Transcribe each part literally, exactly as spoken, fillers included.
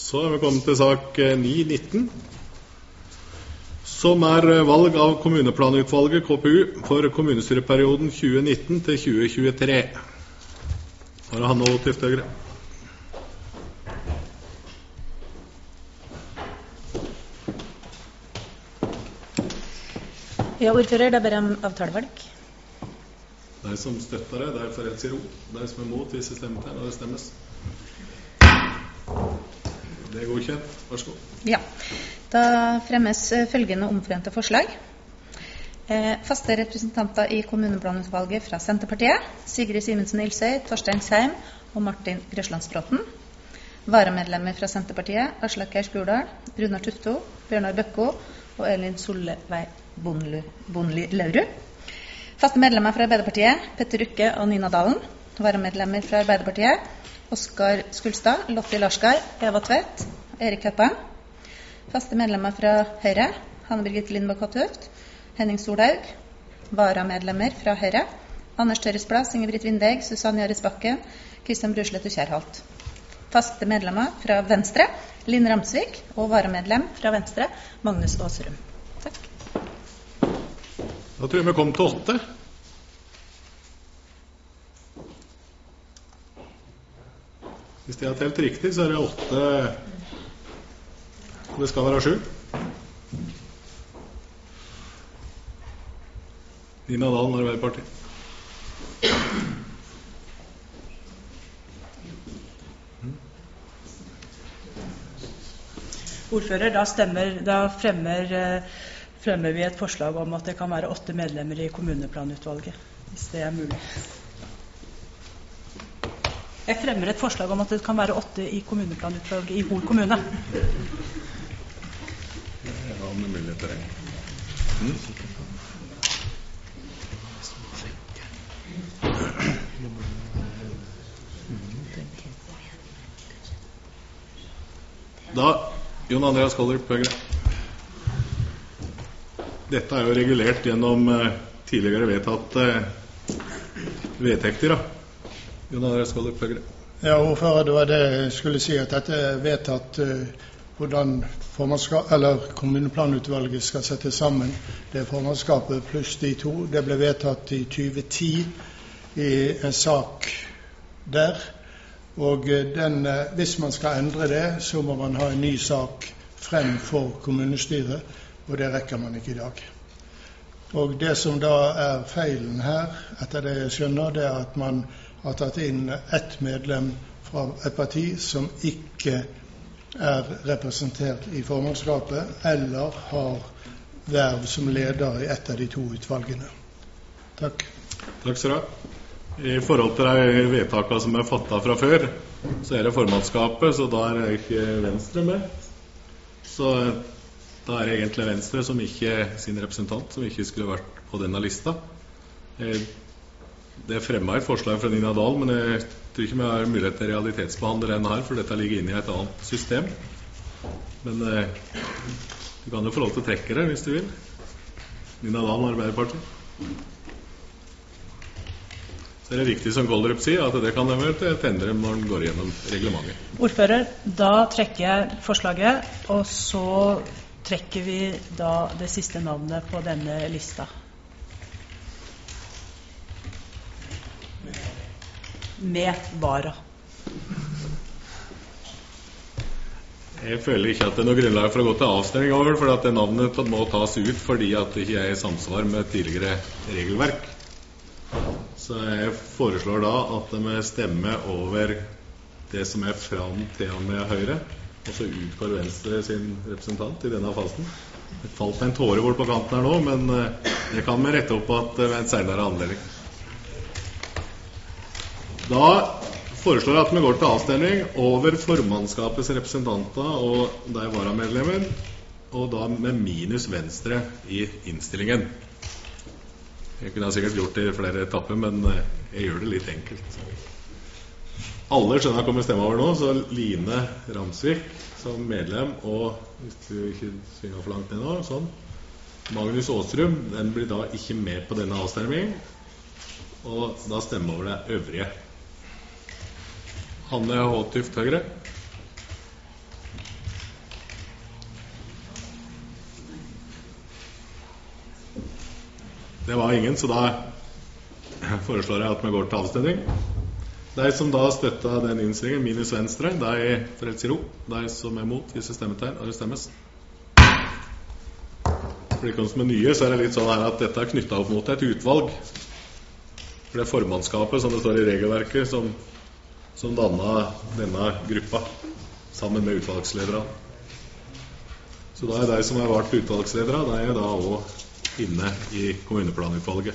Så er vi kommet til sak ni nitten, som er valg av kommuneplanutvalget K P U for kommunestyreperioden tjue nitten til tjue tjuetre. Har han noe til Høyre? Ja, ordfører, da ber jeg om avtalevalg. De som støtter det, det er for rett i ro. De som er mot, hvis det stemmer til, når det stemmes. Det er godkjent. Vær så god. Ja, da fremmes følgende omforente forslag. Eh, faste representanter i kommuneplanutvalget fra Senterpartiet, Sigrid Simensen-Ilsøy, Torstein Seim og Martin Grøslandsbråten. Varamedlemmer fra Senterpartiet, Aslak Geir Spjordal, Runar Tufto, Bjørnar Bøkko og Elin Solveig Bonli Laurud. Faste medlemmer fra Arbeiderpartiet, Petter Rukke og Nina Dalen. Varamedlemmer fra Arbeiderpartiet, Oskar Skulstad, Lotti Larskar, Eva Tvedt, Erik Høppang. Faste medlemmer fra Høyre, Hanne Birgitte Lindbakk Hattøft, Henning Solhaug. Varamedlemmer fra Høyre, Anders Tørresplass, Ingebrigt Vindeg, Susanne Jaris Bakken, Kristian Bruslett og Kjærholt. Faste medlemmer fra Venstre, Linn Ramsvik, og varamedlem fra Venstre, Magnus Åserum. Takk. Da tror jeg vi kom til åtte. Hvis det er telt riktig, så er det åtte. Det skal være sju. Nina Dalen, Arbeiderpartiet. Ordfører, da, stemmer, da fremmer, fremmer vi et forslag om at det kan være åtte medlemmer i kommuneplanutvalget, hvis det er mulig. Jeg fremmer et forslag om at det kan være åtte i kommuneplanutvalget i Hol kommune. Ja, det er mulig til det. Mm. Da Jon Andreas Kollerup, Høyre. Dette er jo regulert gjennom uh, tidligere vedtatt uh, vedtekter. Da. Jon Andreas Kollerup, Høyre. Ja, ordfører, det var det jeg skulle si, at dette er vedtatt uh, hvordan formannskap, eller kommuneplanutvalget skal sette sammen det formannskapet pluss de to. Det ble vedtatt i tjue ti i en sak der. Og den, hvis man skal endre det, så må man ha en ny sak frem for kommunestyret, og det rekker man ikke i dag. Og det som da er feilen her, etter det jeg skjønner, det er at man har tatt inn ett medlem fra et parti som ikke er representert i formannskapet, eller har verv som leder i ett av de to utvalgene. Takk. Takk skal du ha. I forhold til de vedtakene som er fattet fra før, så er det formannskapet, så da er ikke Venstre med. Så da er det egentlig Venstre som ikke, sin representant, som ikke skulle vært på denne lista. Det er fremmet et forslag fra Nina Dahl, men jeg tror ikke vi har mulighet til å realitetsbehandle den her, for dette ligger inne i et annet system. Men du kan jo få lov til å trekke det hvis du vil. Nina Dahl, Arbeiderpartiet. Så er det riktig som Kollerup sier, at det kan de vel tendre når den går gjennom reglementet. Ordfører, da trekker jeg forslaget, og så trekker vi da det siste navnet på denne lista. Med vara. Jeg føler ikke at det er noe grunnlag for å gå til avstemning over, for at det navnet må tas ut fordi at det ikke er i samsvar med tidligere regelverk. Så jeg foreslår da at vi stemmer over det som er fram til og med Høyre, og så utgår Venstre sin representant i denne fasen. Det falt en tåre bort på kanten her nå, men det kan vi rette opp at ved en senere anledning. Da foreslår jeg at vi går til avstemning over formannskapets representanter og de varamedlemmer, og da med minus Venstre i innstillingen. Jeg kunne sikkert gjort det i flere etapper, men jeg gjør det litt enkelt. Alle skjønner kommer stemme over nå, så Line Ramsvik som medlem, og hvis du ikke svinger for langt ned nå, sånn. Magnus Åserum, den blir da ikke med på denne avstemningen, og da stemmer over det øvrige. Hanne Håtuft, Høyre. Det var ingen, så da foreslår jeg at vi går til avstemning. De som da støtter den innstillingen, minus Venstre, de får helt si ro. De som er mot, viser stemmetegn, og det stemmes. For de som er nye, så er det litt sånn her at dette er knyttet opp mot et utvalg. For det er formannskapet, som det står i regelverket, som, som dannet denne gruppa, sammen med utvalgsledere. Så da er de som er valgt utvalgsledere, de er da også inne i kommuneplanutvalget.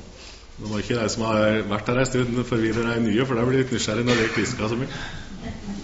Det var ikke de som har vært her en stund forvirret de nye, for det blir litt nysgjerrig når det klisker så mye.